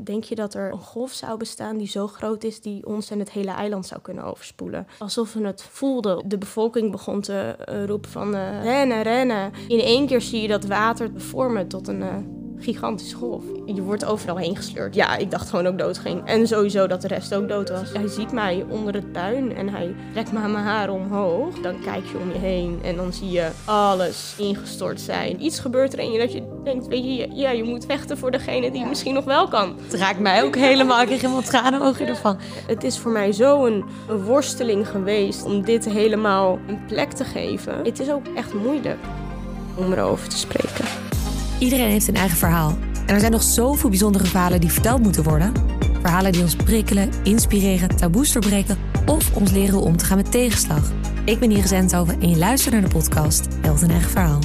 denk je dat er een golf zou bestaan die zo groot is die ons en het hele eiland zou kunnen overspoelen? Alsof we het voelden. De bevolking begon te roepen van rennen, rennen. In één keer zie je dat water vormen tot een gigantische golf. Je wordt overal heen gesleurd. Ja, ik dacht gewoon ook dood ging. En sowieso dat de rest ook dood was. Hij ziet mij onder het puin en hij trekt me aan mijn haren omhoog. Dan kijk je om je heen en dan zie je alles ingestort zijn. Iets gebeurt er en dat je denkt, weet je, ja, je moet vechten voor degene die misschien nog wel kan. Het raakt mij ook helemaal. Ik kreeg helemaal tranenogen ervan. Het is voor mij zo een worsteling geweest om dit helemaal een plek te geven. Het is ook echt moeilijk om erover te spreken. Iedereen heeft een eigen verhaal. En er zijn nog zoveel bijzondere verhalen die verteld moeten worden. Verhalen die ons prikkelen, inspireren, taboes doorbreken of ons leren om te gaan met tegenslag. Ik ben Iris Enthoven en je luistert naar de podcast Held een eigen verhaal.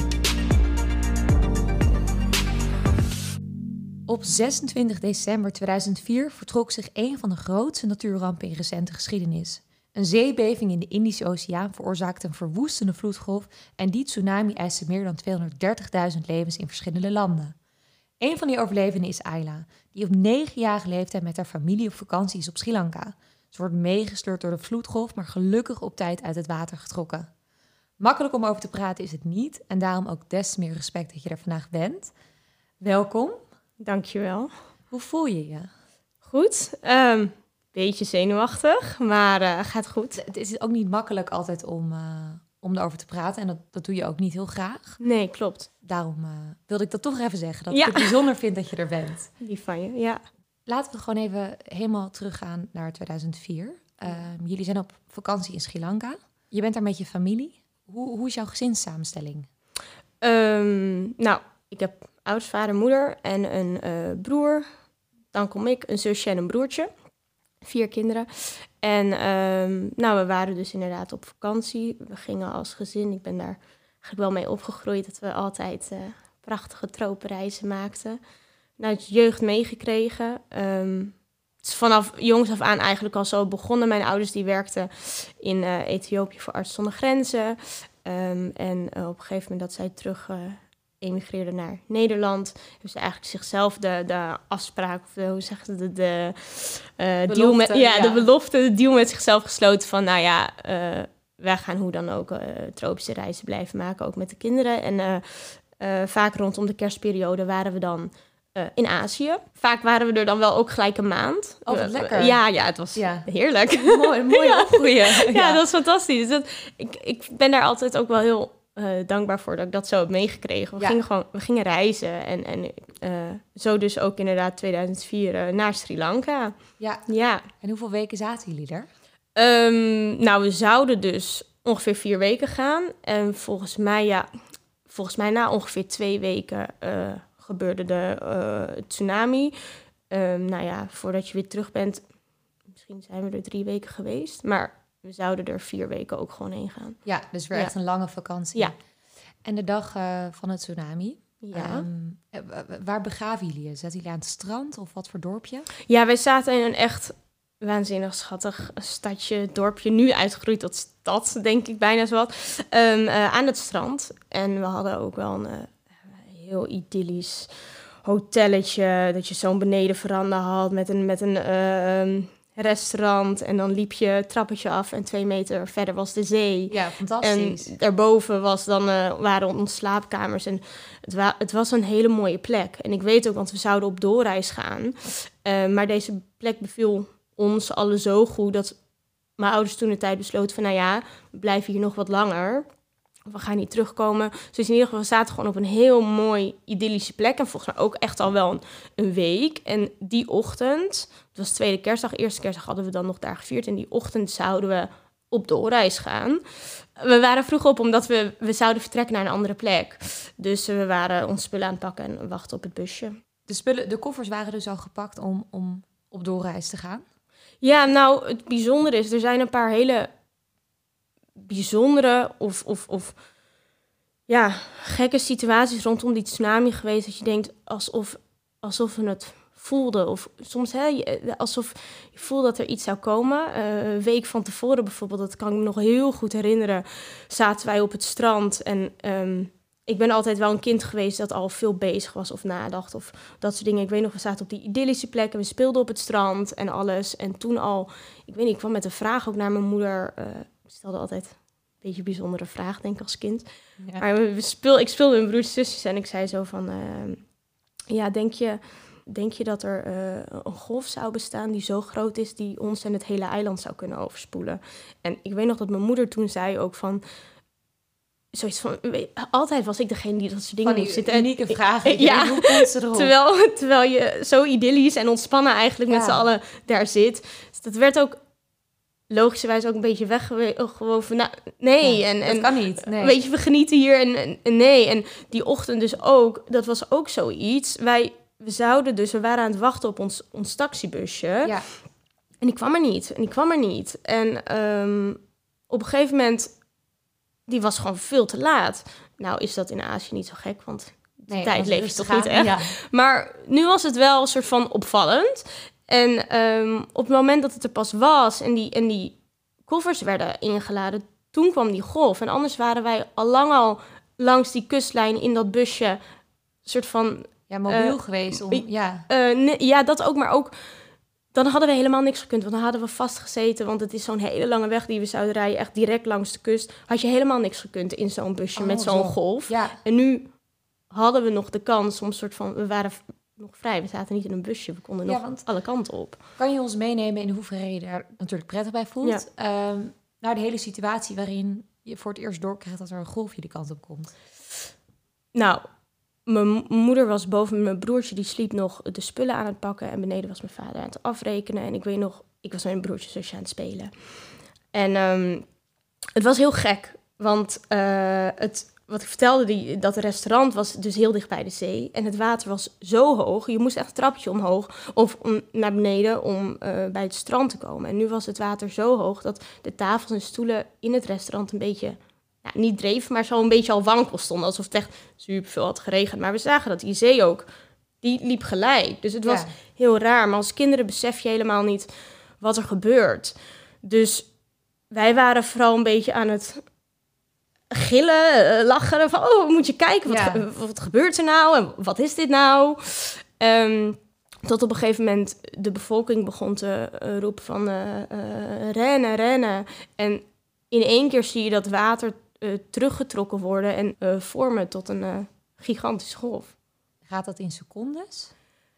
Op 26 december 2004 vertrok zich een van de grootste natuurrampen in recente geschiedenis. Een zeebeving in de Indische Oceaan veroorzaakte een verwoestende vloedgolf en die tsunami eiste meer dan 230.000 levens in verschillende landen. Een van die overlevenden is Ayla, die op 9-jarige leeftijd met haar familie op vakantie is op Sri Lanka. Ze wordt meegesleurd door de vloedgolf, maar gelukkig op tijd uit het water getrokken. Makkelijk om over te praten is het niet en daarom ook des te meer respect dat je er vandaag bent. Welkom. Dankjewel. Hoe voel je je? Goed. Beetje zenuwachtig, maar gaat goed. Het is ook niet makkelijk altijd om erover te praten. En dat doe je ook niet heel graag. Nee, klopt. Daarom wilde ik dat toch even zeggen. Dat ik het bijzonder vind dat je er bent. Lief van je, ja. Laten we gewoon even helemaal teruggaan naar 2004. Jullie zijn op vakantie in Sri Lanka. Je bent daar met je familie. Hoe is jouw gezinssamenstelling? Nou, ik heb ouders, vader, moeder en een broer. Dan kom ik, een zusje en een broertje. 4 kinderen. En we waren dus inderdaad op vakantie. We gingen als gezin. Ik ben daar eigenlijk wel mee opgegroeid dat we altijd prachtige tropenreizen maakten. Uit jeugd meegekregen. Het is vanaf jongs af aan eigenlijk al zo begonnen. Mijn ouders die werkten in Ethiopië voor Artsen zonder Grenzen. En op een gegeven moment dat zij terug emigreerden naar Nederland, hebben ze eigenlijk zichzelf de afspraak, of hoe zeg je de deal met, de belofte, de deal met zichzelf gesloten van, wij gaan hoe dan ook tropische reizen blijven maken, ook met de kinderen. En vaak rondom de kerstperiode waren we dan in Azië. Vaak waren we er dan wel ook gelijk een maand. Oh, wat lekker. Ja, het was heerlijk. Mooi opgroeien. Ja, dat is fantastisch. Ik ben daar altijd ook wel heel dankbaar voor dat ik dat zo heb meegekregen. We gingen reizen en zo dus ook inderdaad 2004 naar Sri Lanka. Ja. En hoeveel weken zaten jullie er? We zouden dus ongeveer 4 weken gaan. En volgens mij na ongeveer 2 weken gebeurde de tsunami. Voordat je weer terug bent, misschien zijn we er 3 weken geweest, maar we zouden er 4 weken ook gewoon heen gaan. Ja, dus weer echt een lange vakantie. Ja. En de dag van het tsunami, ja. Waar begaven jullie je? Zaten jullie aan het strand of wat voor dorpje? Ja, wij zaten in een echt waanzinnig schattig stadje, dorpje. Nu uitgegroeid tot stad, denk ik bijna zo wat. Aan het strand. En we hadden ook wel een heel idyllisch hotelletje, dat je zo'n benedenveranda had met een restaurant. En dan liep je het trappetje af en 2 meter verder was de zee. Ja, fantastisch. En daarboven waren onze slaapkamers. En het was een hele mooie plek. En ik weet ook, want we zouden op doorreis gaan. Maar deze plek beviel ons allen zo goed dat mijn ouders toen de tijd besloten van, we blijven hier nog wat langer. We gaan niet terugkomen. Dus in ieder geval, we zaten gewoon op een heel mooi idyllische plek. En volgens mij ook echt al wel een week. En die ochtend, het was tweede kerstdag, eerste kerstdag hadden we dan nog daar gevierd. En die ochtend zouden we op doorreis gaan. We waren vroeg op, omdat we zouden vertrekken naar een andere plek. Dus we waren ons spullen aan het pakken en wachten op het busje. De koffers waren dus al gepakt om op doorreis te gaan? Ja, nou, het bijzondere is, er zijn een paar hele bijzondere of gekke situaties rondom die tsunami geweest, dat je denkt alsof we het voelden. Of soms alsof je voelt dat er iets zou komen. Een week van tevoren bijvoorbeeld, dat kan ik me nog heel goed herinneren, zaten wij op het strand en ik ben altijd wel een kind geweest dat al veel bezig was of nadacht of dat soort dingen. Ik weet nog, we zaten op die idyllische plek en we speelden op het strand en alles. En toen al, ik weet niet, ik kwam met een vraag ook naar mijn moeder. Ik stelde altijd een beetje bijzondere vraag, denk ik, als kind. Ja. Maar ik speelde met mijn broers en zusjes en ik zei zo van... denk je dat er een golf zou bestaan die zo groot is... die ons en het hele eiland zou kunnen overspoelen? En ik weet nog dat mijn moeder toen zei ook van... Zoiets van, altijd was ik degene die dat soort dingen moest zitten. Unieke vragen. Ja, hoe komt ze erop? Terwijl je zo idyllisch en ontspannen eigenlijk met z'n allen daar zit. Dus dat werd ook logischerwijs ook een beetje weggewoven. Nou, nee. Ja, en dat kan niet. Nee. Weet je, we genieten hier en nee. En die ochtend dus ook, dat was ook zoiets. We waren aan het wachten op ons taxibusje. Ja. En die kwam er niet. En op een gegeven moment... Die was gewoon veel te laat. Nou is dat in Azië niet zo gek, want de tijd leef je toch niet echt. Ja. Maar nu was het wel een soort van opvallend. En op het moment dat het er pas was en die koffers werden ingeladen, toen kwam die golf. En anders waren wij al langs die kustlijn in dat busje soort van... Ja, mobiel geweest. Dat ook, maar ook... Dan hadden we helemaal niks gekund, want dan hadden we vastgezeten. Want het is zo'n hele lange weg die we zouden rijden, echt direct langs de kust. Had je helemaal niks gekund in zo'n busje met zo'n golf. Ja. En nu hadden we nog de kans om soort van... We waren nog vrij, we zaten niet in een busje. We konden nog alle kanten op. Kan je ons meenemen in hoeverre je daar natuurlijk prettig bij voelt? Ja. Naar de hele situatie waarin je voor het eerst doorkrijgt dat er een golfje de kant op komt. Nou... Mijn moeder was boven met mijn broertje, die sliep nog de spullen aan het pakken. En beneden was mijn vader aan het afrekenen. En ik weet nog, ik was met mijn broertje en zusje aan het spelen. En het was heel gek, want wat ik vertelde, dat restaurant was dus heel dicht bij de zee. En het water was zo hoog, je moest echt een trapje omhoog of naar beneden om bij het strand te komen. En nu was het water zo hoog dat de tafels en stoelen in het restaurant een beetje... Nou, niet dreven, maar zo een beetje al wankel stonden. Alsof het echt super veel had geregend. Maar we zagen dat die zee ook, die liep gelijk. Dus het was heel raar. Maar als kinderen besef je helemaal niet wat er gebeurt. Dus wij waren vooral een beetje aan het gillen, lachen. Van, moet je kijken, wat gebeurt er nou? En wat is dit nou? Tot op een gegeven moment de bevolking begon te roepen van rennen. En in één keer zie je dat water teruggetrokken worden en vormen tot een gigantische golf. Gaat dat in secondes?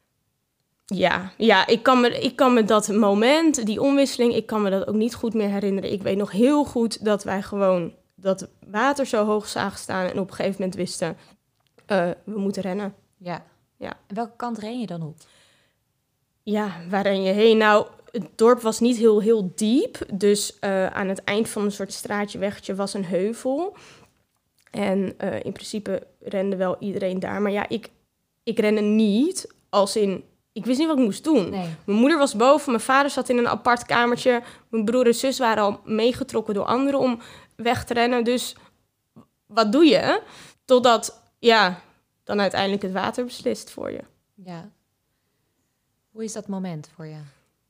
Ja, ik kan me dat moment, die omwisseling, ik kan me dat ook niet goed meer herinneren. Ik weet nog heel goed dat wij gewoon dat water zo hoog zagen staan en op een gegeven moment wisten, we moeten rennen. Ja. En welke kant ren je dan op? Ja, waar ren je heen? Nou, het dorp was niet heel diep. Dus aan het eind van een soort straatje, weggetje was een heuvel. En in principe rende wel iedereen daar. Maar ja, ik rende niet als in... Ik wist niet wat ik moest doen. Nee. Mijn moeder was boven, mijn vader zat in een apart kamertje. Mijn broer en zus waren al meegetrokken door anderen om weg te rennen. Dus wat doe je? Totdat, dan uiteindelijk het water beslist voor je. Ja. Hoe is dat moment voor je?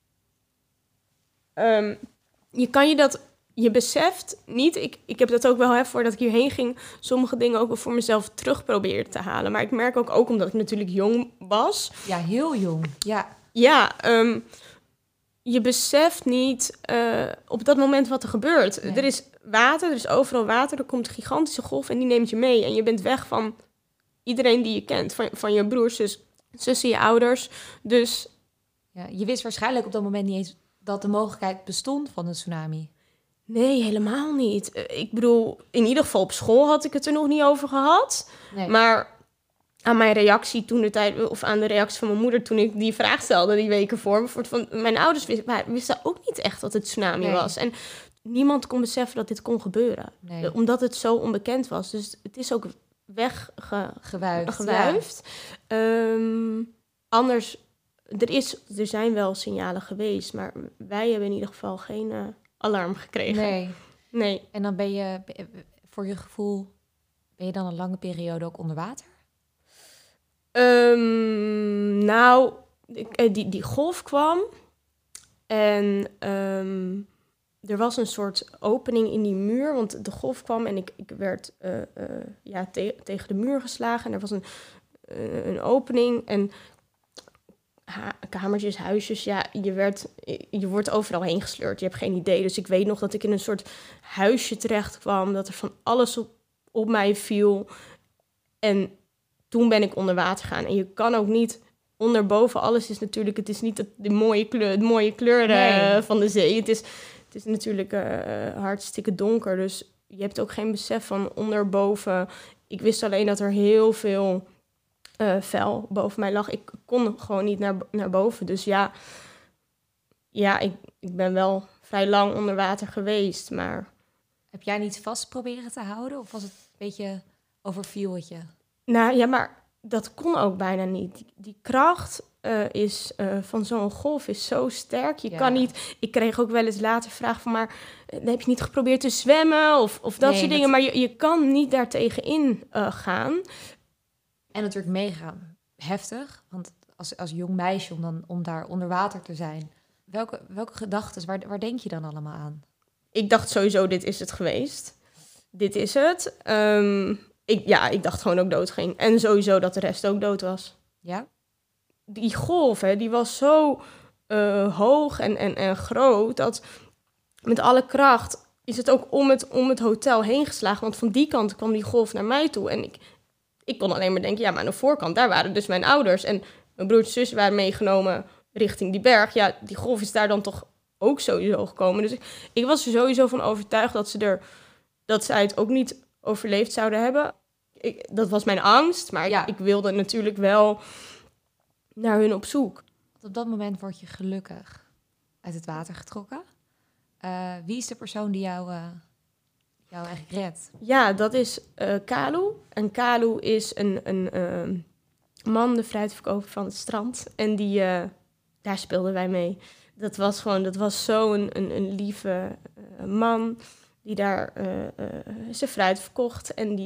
Je beseft niet, ik heb dat ook wel, voordat ik hierheen ging, sommige dingen ook wel voor mezelf terug proberen te halen. Maar ik merk ook omdat ik natuurlijk jong was. Ja, heel jong, ja. Ja, je beseft niet op dat moment wat er gebeurt. Nee. Er is water, er is overal water, er komt een gigantische golf en die neemt je mee. En je bent weg van iedereen die je kent, van je broers, zussen, je ouders. Dus... Ja, je wist waarschijnlijk op dat moment niet eens dat de mogelijkheid bestond van een tsoenami. Nee, helemaal niet. Ik bedoel, in ieder geval op school had ik het er nog niet over gehad. Nee. Maar aan mijn reactie toen de tijd, of aan de reactie van mijn moeder toen ik die vraag stelde die weken voor, van mijn ouders wisten ook niet echt dat het tsunami was. En niemand kon beseffen dat dit kon gebeuren. Nee. Omdat het zo onbekend was. Dus het is ook gewuifd. Ja. Anders... Er zijn wel signalen geweest, maar wij hebben in ieder geval geen alarm gekregen. Nee. En dan ben je, voor je gevoel, ben je dan een lange periode ook onder water? Die golf kwam en er was een soort opening in die muur, want de golf kwam en ik werd tegen de muur geslagen. En er was een opening en kamertjes, huisjes, ja, je wordt overal heen gesleurd. Je hebt geen idee. Dus ik weet nog dat ik in een soort huisje terecht kwam, dat er van alles op mij viel. En toen ben ik onder water gegaan. En je kan ook niet onderboven, alles is natuurlijk, het is niet het mooie kleur van de zee. Het is natuurlijk hartstikke donker, dus je hebt ook geen besef van onderboven. Ik wist alleen dat er heel veel vuil boven mij lag. Ik kon gewoon niet naar boven. Dus ja, ik ben wel vrij lang onder water geweest, maar... Heb jij niet vast proberen te houden? Of was het een beetje overviel het je? Nou ja, maar dat kon ook bijna niet. Die kracht van zo'n golf is zo sterk. Je kan niet... Ik kreeg ook wel eens later vragen van... maar heb je niet geprobeerd te zwemmen? Of dat soort dingen. Maar je kan niet daartegenin gaan. En natuurlijk mega heftig. Want als jong meisje om daar onder water te zijn... Welke gedachten, waar denk je dan allemaal aan? Ik dacht sowieso, dit is het geweest. Dit is het. Ik dacht gewoon ook dood ging. En sowieso dat de rest ook dood was. Ja? Die golf, die was zo hoog en groot... dat met alle kracht is het ook om het hotel heen geslagen. Want van die kant kwam die golf naar mij toe. En ik kon alleen maar denken, ja, maar aan de voorkant... daar waren dus mijn ouders. En mijn broertje en zus waren meegenomen richting die berg. Ja, die golf is daar dan toch ook sowieso gekomen. Dus ik was er sowieso van overtuigd dat zij het ook niet overleefd zouden hebben. Dat was mijn angst, maar ik wilde natuurlijk wel naar hun op zoek. Op dat moment word je gelukkig uit het water getrokken. Wie is de persoon die jou eigenlijk redt? Ja, dat is Kalu. En Kalu is een man, de fruitverkoper van het strand. En daar speelden wij mee. Dat was zo'n een lieve man die daar zijn fruit verkocht. En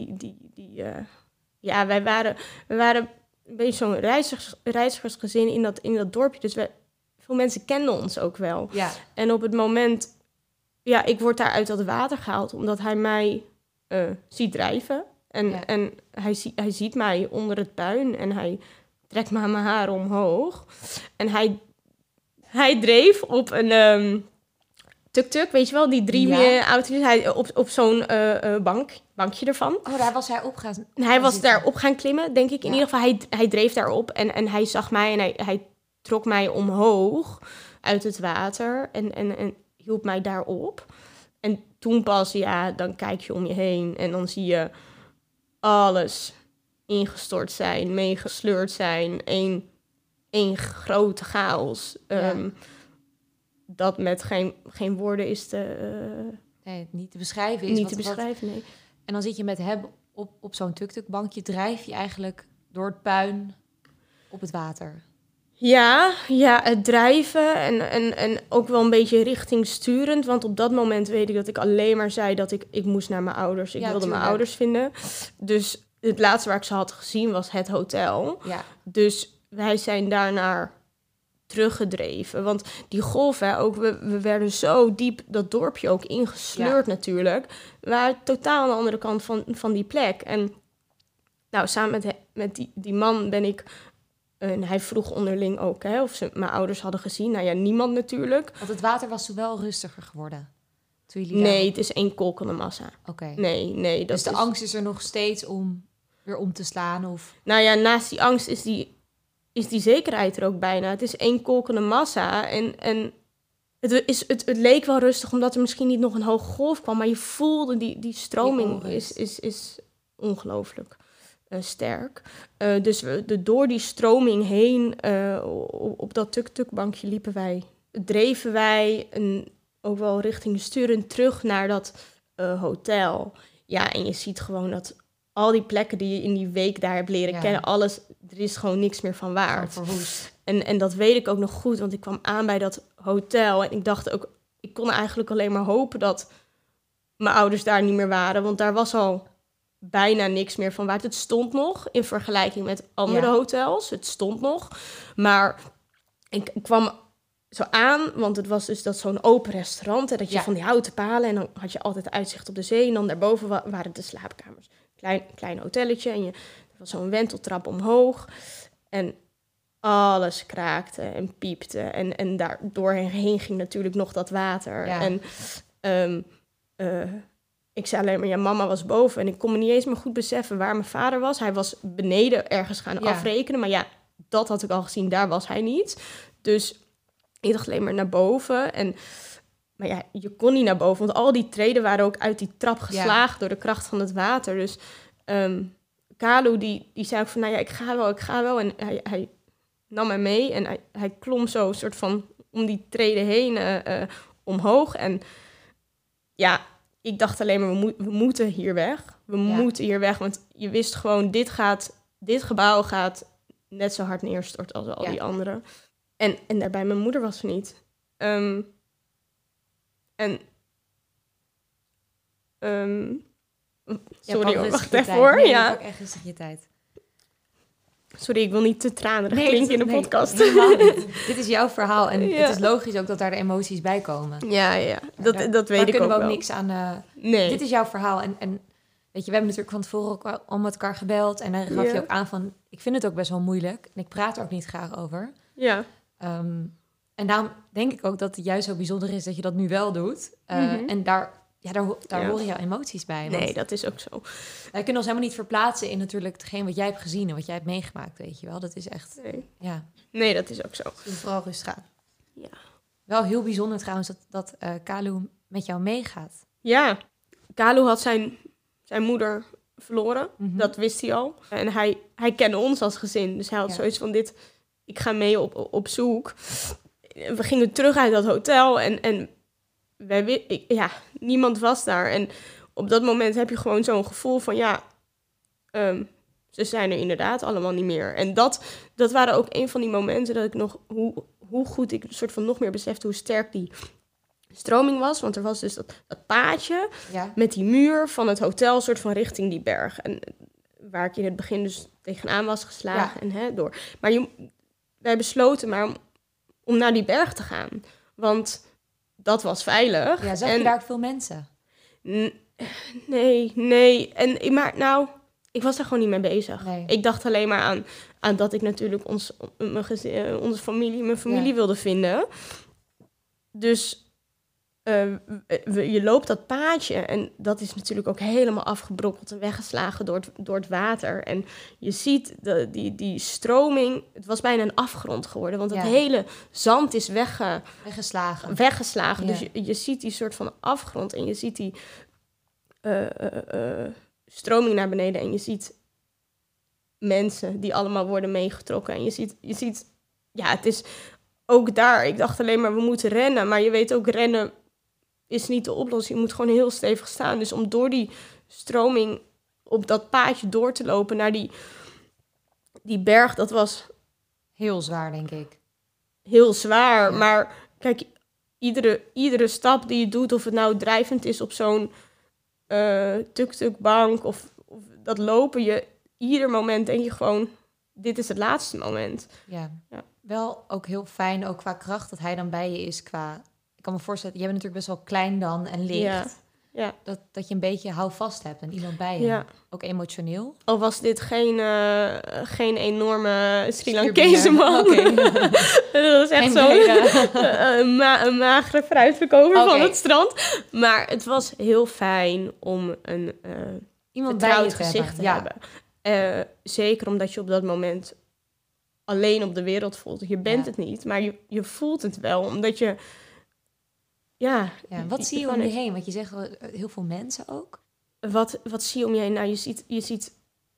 wij waren een beetje zo'n reizigersgezin in dat dorpje. Dus veel mensen kenden ons ook wel. Ja. En op het moment, ik word daar uit dat water gehaald, omdat hij mij ziet drijven. En hij ziet mij onder het puin en hij trekt me aan mijn haar omhoog. En hij dreef op een tuk-tuk, weet je wel, die 3 auto's. Hij op zo'n bankje ervan. Oh, daar was hij op gaan zitten. Hij was daarop gaan klimmen, denk ik. In ieder geval, hij dreef daarop en hij zag mij en hij trok mij omhoog uit het water en hielp mij daarop. En toen pas, dan kijk je om je heen en dan zie je alles ingestort zijn, meegesleurd zijn, één grote chaos. Dat met geen woorden is niet te beschrijven. Nee. En dan zit je met hem op zo'n tuk-tuk-bankje, drijf je eigenlijk door het puin op het water. Ja, het drijven en ook wel een beetje richtingsturend. Want op dat moment weet ik dat ik alleen maar zei dat ik moest naar mijn ouders. Ik wilde mijn ouders vinden. Dus het laatste waar ik ze had gezien was het hotel. Ja. Dus wij zijn daarnaar teruggedreven. Want die golf, we werden zo diep dat dorpje ook ingesleurd natuurlijk. We waren totaal aan de andere kant van die plek. En nou, samen met die man ben ik... En hij vroeg onderling ook of ze mijn ouders hadden gezien. Nou ja, niemand natuurlijk. Want het water was toen wel rustiger geworden? Nee, het is één kolkende massa. Oké. Nee. Dus de angst is er nog steeds om weer om te slaan? Of... Nou ja, naast die angst is die zekerheid er ook bijna. Het is één kolkende massa. En het leek wel rustig, omdat er misschien niet nog een hoge golf kwam. Maar je voelde die stroming is ongelooflijk. Sterk. Dus door die stroming heen op dat tuk-tuk-bankje dreven wij ook wel richting sturend terug naar dat hotel. Ja, en je ziet gewoon dat al die plekken die je in die week daar hebt leren kennen, alles, er is gewoon niks meer van waard. Verwoest. En dat weet ik ook nog goed, want ik kwam aan bij dat hotel en ik dacht ook, ik kon eigenlijk alleen maar hopen dat mijn ouders daar niet meer waren, want daar was al bijna niks meer van waard. Het stond nog in vergelijking met andere hotels. Het stond nog. Maar ik kwam zo aan, want het was dus dat zo'n open restaurant. En dat je van die houten palen en dan had je altijd uitzicht op de zee. En dan daarboven waren de slaapkamers. Klein hotelletje en er was zo'n wenteltrap omhoog. En alles kraakte en piepte. En daar doorheen ging natuurlijk nog dat water. Ja. En ik zei alleen maar, mama was boven. En ik kon me niet eens meer goed beseffen waar mijn vader was. Hij was beneden ergens gaan afrekenen. Maar dat had ik al gezien, daar was hij niet. Dus ik dacht alleen maar naar boven. Maar je kon niet naar boven. Want al die treden waren ook uit die trap geslagen door de kracht van het water. Dus Kalu, die zei ook van, ik ga wel. En hij nam mij mee en hij klom zo soort van om die treden heen omhoog. En ik dacht alleen maar, we moeten hier weg. We moeten hier weg, want je wist gewoon, dit gebouw gaat net zo hard neerstorten als al die anderen. En daarbij, mijn moeder was er niet. Sorry, wacht even hoor. Nee, pak echt rustig je tijd. Sorry, ik wil niet te tranerig klinken in de podcast. Dit is jouw verhaal en het is logisch ook dat daar de emoties bij komen. Ja, dat weet ik ook wel. Daar kunnen we ook niks aan... Nee. Dit is jouw verhaal en weet je, we hebben natuurlijk van tevoren ook al met elkaar gebeld en dan gaf je ook aan van, ik vind het ook best wel moeilijk en ik praat er ook niet graag over. Ja. En daarom denk ik ook dat het juist zo bijzonder is dat je dat nu wel doet. En daar horen jouw emoties bij. Nee, dat is ook zo. Wij kunnen ons helemaal niet verplaatsen in natuurlijk hetgeen wat jij hebt gezien en wat jij hebt meegemaakt, weet je wel. Dat is echt... Nee, dat is ook zo. Dus vooral rustig aan. Ja. Wel heel bijzonder trouwens dat Kalu met jou meegaat. Ja, Kalu had zijn moeder verloren. Mm-hmm. Dat wist hij al. En hij kende ons als gezin. Dus hij had zoiets van ik ga mee op zoek. We gingen terug uit dat hotel en niemand was daar. En op dat moment heb je gewoon zo'n gevoel van ze zijn er inderdaad allemaal niet meer. En dat waren ook een van die momenten dat ik nog, hoe goed ik soort van nog meer besefte hoe sterk die stroming was. Want er was dus dat paadje met die muur van het hotel soort van richting die berg. En waar ik in het begin dus tegenaan was geslagen en door. Maar wij besloten maar om naar die berg te gaan. Want dat was veilig. Ja, zag je daar ook veel mensen? Nee. Maar ik was daar gewoon niet mee bezig. Nee. Ik dacht alleen maar aan dat ik natuurlijk onze familie, mijn familie wilde vinden. Dus je loopt dat paadje en dat is natuurlijk ook helemaal afgebrokkeld en weggeslagen door het water. En je ziet die stroming, het was bijna een afgrond geworden, want het hele zand is weggeslagen. Ja. Dus je ziet die soort van afgrond en je ziet die stroming naar beneden en je ziet mensen die allemaal worden meegetrokken. En je ziet, het is ook daar. Ik dacht alleen maar, we moeten rennen, maar je weet ook, rennen is niet de oplossing. Je moet gewoon heel stevig staan. Dus om door die stroming op dat paadje door te lopen naar die berg, dat was... Heel zwaar, denk ik. Heel zwaar, maar kijk, iedere stap die je doet, of het nou drijvend is op zo'n tuk-tuk-bank of dat lopen, ieder moment denk je gewoon, dit is het laatste moment. Ja. Wel ook heel fijn, ook qua kracht, dat hij dan bij je is qua... Ik kan me voorstellen, jij bent natuurlijk best wel klein dan en licht. Ja. Dat je een beetje houvast hebt en iemand bij je. Ja. Ook emotioneel. Al was dit geen enorme Sri Lankese man. Okay. Dat was echt een magere fruitverkoper van het strand. Maar het was heel fijn om een iemand bij het gezicht te hebben. Zeker omdat je op dat moment alleen op de wereld voelt. Je bent het niet, maar je voelt het wel. Omdat je... Wat zie je om je heen? Want je zegt heel veel mensen ook. Wat zie je om je heen? Nou, je ziet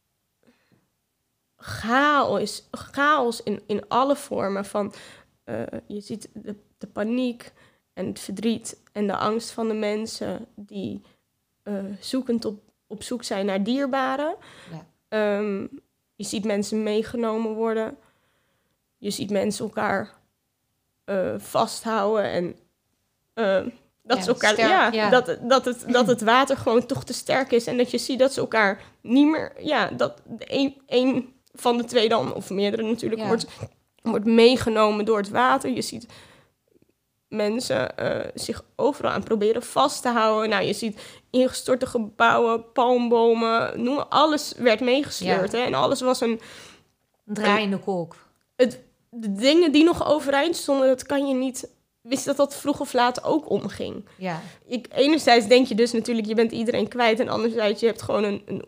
chaos in alle vormen. Van, je ziet de paniek en het verdriet en de angst van de mensen die zoekend op zoek zijn naar dierbaren. Ja. Je ziet mensen meegenomen worden. Je ziet mensen elkaar vasthouden en... dat ze elkaar, dat het water gewoon toch te sterk is en dat je ziet dat ze elkaar niet meer, dat een van de twee dan, of meerdere natuurlijk, wordt meegenomen door het water. Je ziet mensen zich overal aan proberen vast te houden. Nou, je ziet ingestorte gebouwen, palmbomen, noem alles werd meegesleurd. Ja. Hè? En alles was een Draaiende kolk. de dingen die nog overeind stonden, dat kan je niet... Wist dat vroeg of laat ook omging. Ja. Enerzijds denk je dus natuurlijk, je bent iedereen kwijt. En anderzijds, je hebt gewoon een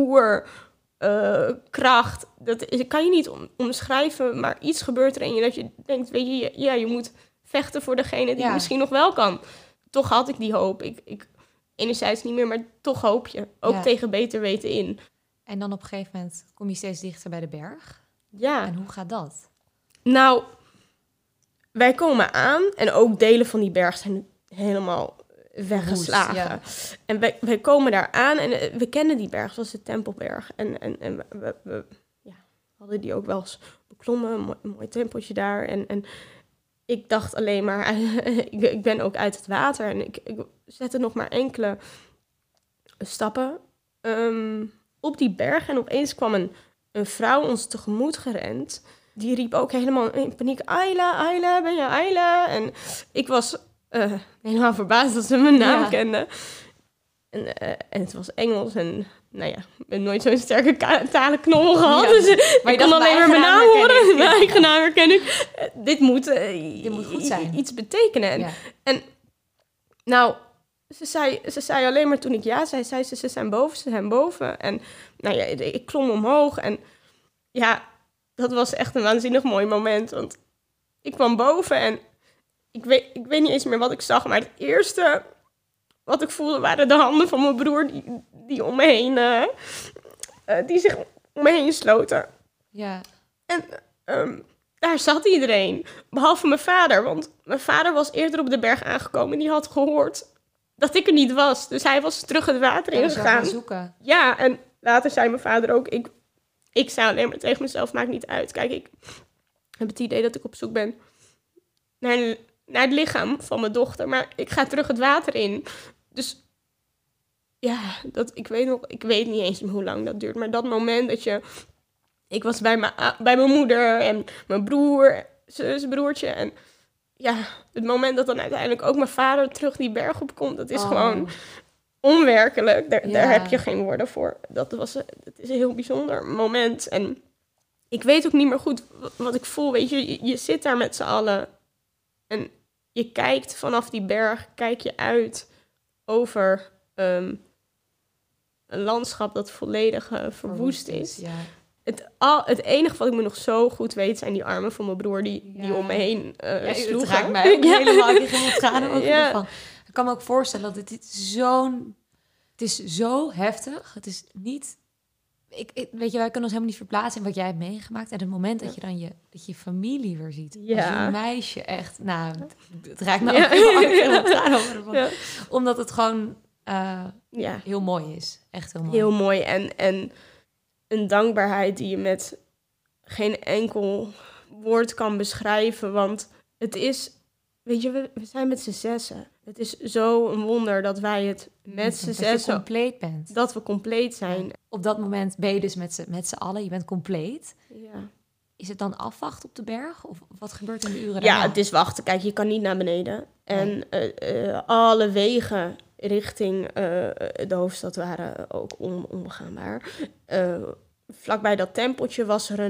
oerkracht. Dat kan je niet omschrijven, maar iets gebeurt er in je dat je denkt, weet je, je moet vechten voor degene die misschien nog wel kan. Toch had ik die hoop. Ik enerzijds niet meer, maar toch hoop je. Ook tegen beter weten in. En dan op een gegeven moment kom je steeds dichter bij de berg. Ja. En hoe gaat dat? Nou, wij komen aan en ook delen van die berg zijn helemaal weggeslagen. Ja. En wij komen daar aan en we kennen die berg, zoals de Tempelberg. En we hadden die ook wel eens beklommen, een mooi tempeltje daar. En ik dacht alleen maar, ik ben ook uit het water en ik zette nog maar enkele stappen op die berg. En opeens kwam een vrouw ons tegemoet gerend. Die riep ook helemaal in paniek, Ayla, ben je Ayla? En ik was helemaal verbaasd dat ze mijn naam kende. En het was Engels en nou ja, ik heb nooit zo'n sterke talenknobbel gehad. Ja, dus maar ik kon alleen maar mijn naam horen. Mijn eigen naam herken ik. Dit moet goed zijn. Iets betekenen. En nou, ze zei alleen maar toen ik ja zei, ze zijn boven. En nou ja, ik klom omhoog en ja, dat was echt een waanzinnig mooi moment. Want ik kwam boven en ik weet niet eens meer wat ik zag. Maar het eerste wat ik voelde waren de handen van mijn broer die om me heen, die zich om me heen sloten. Ja. En daar zat iedereen, behalve mijn vader. Want mijn vader was eerder op de berg aangekomen en die had gehoord dat ik er niet was. Dus hij was terug het water ingegaan. Zoeken. Ja, en later zei mijn vader ook, ik zei alleen maar tegen mezelf, maakt niet uit. Kijk, ik heb het idee dat ik op zoek ben naar het lichaam van mijn dochter. Maar ik ga terug het water in. Dus ja, ik weet niet eens hoe lang dat duurt. Maar dat moment dat ik was bij mijn moeder en mijn broer, zus, broertje. En ja, het moment dat dan uiteindelijk ook mijn vader terug die berg op komt. Dat is gewoon onwerkelijk. Daar heb je geen woorden voor. Het is een heel bijzonder moment. En ik weet ook niet meer goed wat ik voel. Weet je zit daar met z'n allen. En je kijkt vanaf die berg, kijk je uit over een landschap dat volledig verwoest is. Ja. Het enige wat ik me nog zo goed weet zijn die armen van mijn broer die om me heen sloegen. Het raakt mij ook helemaal. Ik heb helemaal tranen ook van. Ik kan me ook voorstellen dat het is zo heftig. Het is niet... weet je, wij kunnen ons helemaal niet verplaatsen in wat jij hebt meegemaakt. En het moment dat je dan je familie weer ziet. Als een meisje echt... Nou, het raakt me ook helemaal tranen over. Ja. Omdat het gewoon heel mooi is. Echt heel mooi. Heel mooi. En een dankbaarheid die je met geen enkel woord kan beschrijven. Want het is... Weet je, we zijn met z'n zessen. Het is zo een wonder dat wij het met z'n zessen... Dat je compleet bent. Dat we compleet zijn. Ja. Op dat moment ben je dus met z'n allen. Je bent compleet. Ja. Is het dan afwachten op de berg? Of wat gebeurt in de uren daarna? Ja, het is wachten. Kijk, je kan niet naar beneden. En alle wegen richting de hoofdstad waren ook onbegaanbaar. Vlakbij dat tempeltje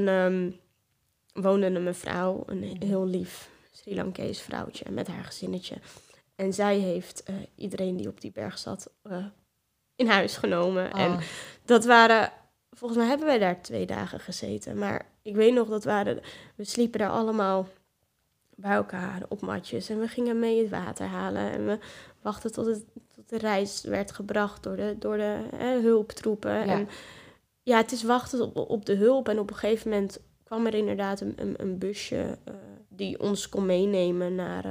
woonde een mevrouw, een heel lief Sri Lankees vrouwtje met haar gezinnetje. En zij heeft iedereen die op die berg zat in huis genomen. En dat waren... Volgens mij hebben wij daar 2 dagen gezeten. Maar ik weet nog, we sliepen daar allemaal bij elkaar op matjes. En we gingen mee het water halen. En we wachten tot de reis werd gebracht door de hulptroepen. Ja. En ja, het is wachten op de hulp. En op een gegeven moment kwam er inderdaad een busje die ons kon meenemen naar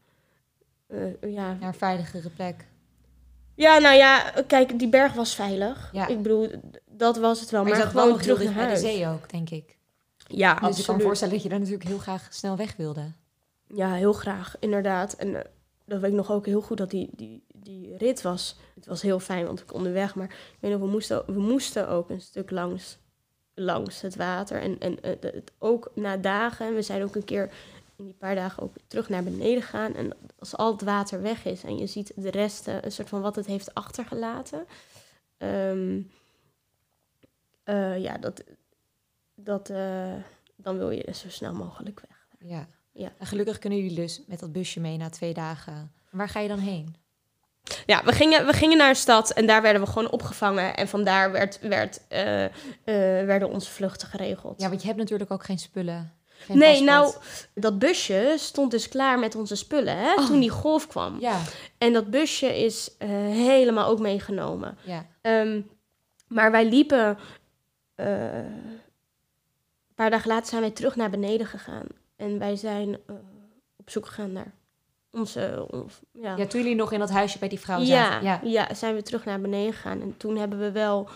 een veiligere plek. Ja, nou ja, kijk, die berg was veilig. Ja. Ik bedoel, dat was het wel. Maar gewoon wel terug naar huis. Bij de zee ook, denk ik. Ja, dus absoluut. Ik kan me voorstellen dat je daar natuurlijk heel graag snel weg wilde. Ja, heel graag, inderdaad. En dat weet ik nog ook heel goed dat die rit was. Het was heel fijn, want ik kon onderweg. Maar ik weet nog, we moesten ook een stuk langs het water. En het ook na dagen. We zijn ook een keer in die paar dagen ook terug naar beneden gaan. En als al het water weg is en je ziet de resten, een soort van wat het heeft achtergelaten. Dan wil je zo snel mogelijk weg. Ja. Ja. En gelukkig kunnen jullie dus met dat busje mee na 2 dagen. Waar ga je dan heen? Ja, we gingen naar een stad en daar werden we gewoon opgevangen. En vandaar werden onze vluchten geregeld. Ja, want je hebt natuurlijk ook geen spullen. Nee, nou, dat busje stond dus klaar met onze spullen, hè, toen die golf kwam. Ja. En dat busje is helemaal ook meegenomen. Ja. Maar wij liepen... een paar dagen later zijn wij terug naar beneden gegaan. En wij zijn op zoek gegaan naar onze... Ja, toen jullie nog in dat huisje bij die vrouw zaten. Ja, zijn we terug naar beneden gegaan. En toen hebben we wel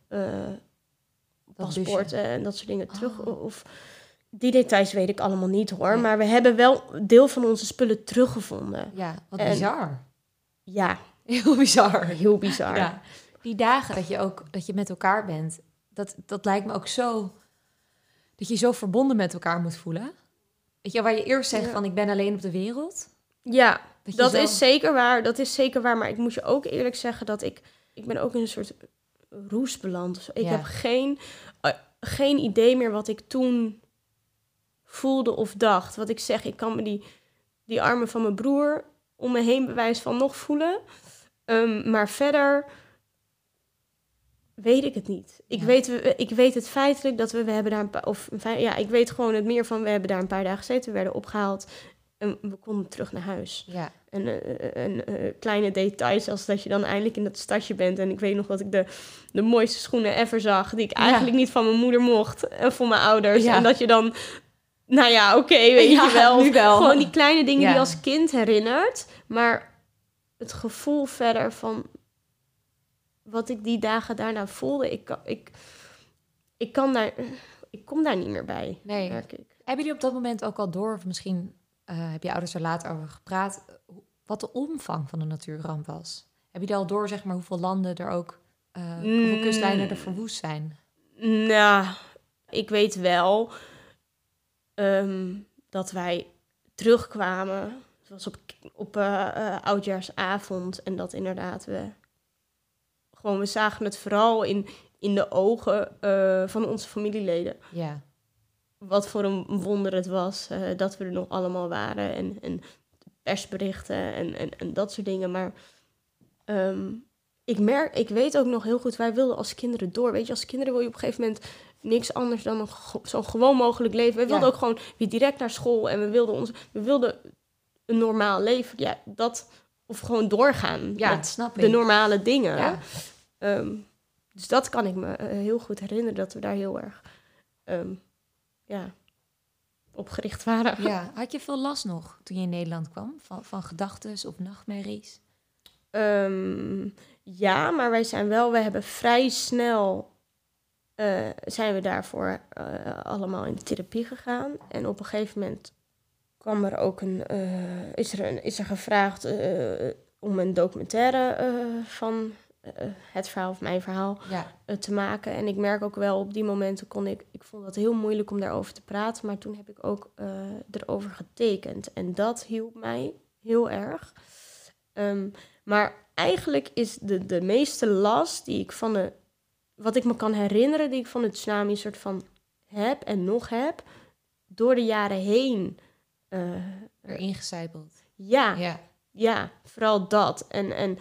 paspoorten en dat soort dingen terug... Of, die details weet ik allemaal niet, hoor. Nee. Maar we hebben wel deel van onze spullen teruggevonden. Ja, wat bizar. Ja. Heel bizar. Heel bizar. Ja. Die dagen dat je met elkaar bent... Dat lijkt me ook zo... Dat je zo verbonden met elkaar moet voelen. Weet je, waar je eerst zegt van... ik ben alleen op de wereld. Ja, dat is zeker waar. Dat is zeker waar. Maar ik moet je ook eerlijk zeggen dat ik ben ook in een soort roes beland. Ik heb geen idee meer wat ik toen voelde of dacht. Wat ik zeg, ik kan me die armen van mijn broer om me heen bewijs van nog voelen. Maar verder weet ik het niet. Ik weet het feitelijk dat we hebben daar ik weet gewoon het meer van, we hebben daar een paar dagen gezeten, we werden opgehaald en we konden terug naar huis. Ja. En kleine details als dat je dan eindelijk in dat stadje bent. En ik weet nog dat ik de mooiste schoenen ever zag, die ik eigenlijk niet van mijn moeder mocht en voor mijn ouders. Ja. En dat je dan, nou ja, oké, weet je wel. Nu wel. Gewoon die kleine dingen die je als kind herinnert. Maar het gevoel verder van wat ik die dagen daarna voelde, ik kom daar niet meer bij. Nee. Merk ik. Hebben jullie op dat moment ook al door, of misschien heb je ouders er later over gepraat, wat de omvang van de natuurramp was? Heb je al door, zeg maar, hoeveel landen er ook, hoeveel kustlijnen er verwoest zijn? Nou, ik weet wel dat wij terugkwamen. Het was op oudjaarsavond en dat inderdaad we zagen het vooral in de ogen van onze familieleden. Ja. Wat voor een wonder het was dat we er nog allemaal waren. En persberichten en dat soort dingen. Maar ik weet ook nog heel goed, wij wilden als kinderen door. Weet je, als kinderen wil je op een gegeven moment niks anders dan zo gewoon mogelijk leven. We wilden ook gewoon weer direct naar school. En we wilden een normaal leven. Ja, of gewoon doorgaan met snap de normale dingen. Ja. Dus dat kan ik me heel goed herinneren, dat we daar heel erg op gericht waren. Ja. Had je veel last nog toen je in Nederland kwam? Van gedachtes of nachtmerries? Ja, maar we hebben vrij snel zijn we daarvoor allemaal in de therapie gegaan. En op een gegeven moment kwam er ook is er gevraagd om een documentaire van het verhaal of mijn verhaal te maken. En ik merk ook wel, op die momenten ik vond het heel moeilijk om daarover te praten, maar toen heb ik ook erover getekend. En dat hielp mij heel erg. Maar eigenlijk is de meeste last die ik wat ik me kan herinneren, die ik van de tsunami soort van heb en nog heb, door de jaren heen erin gecijpeld. Ja, vooral dat. En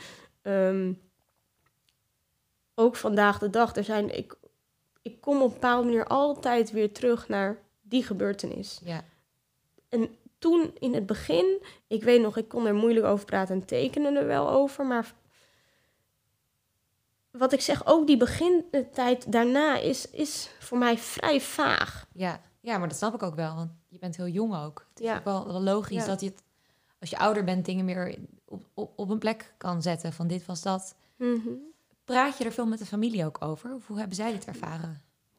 ook vandaag de dag, ik kom op een bepaalde manier altijd weer terug naar die gebeurtenis. Ja. En toen in het begin, ik weet nog, ik kon er moeilijk over praten en tekenen er wel over, maar wat ik zeg, ook die begintijd daarna is voor mij vrij vaag. Ja, maar dat snap ik ook wel, want je bent heel jong ook. Het is ook wel logisch dat je als je ouder bent, dingen meer op een plek kan zetten. Van dit was dat. Mm-hmm. Praat je er veel met de familie ook over? Of hoe hebben zij dit ervaren?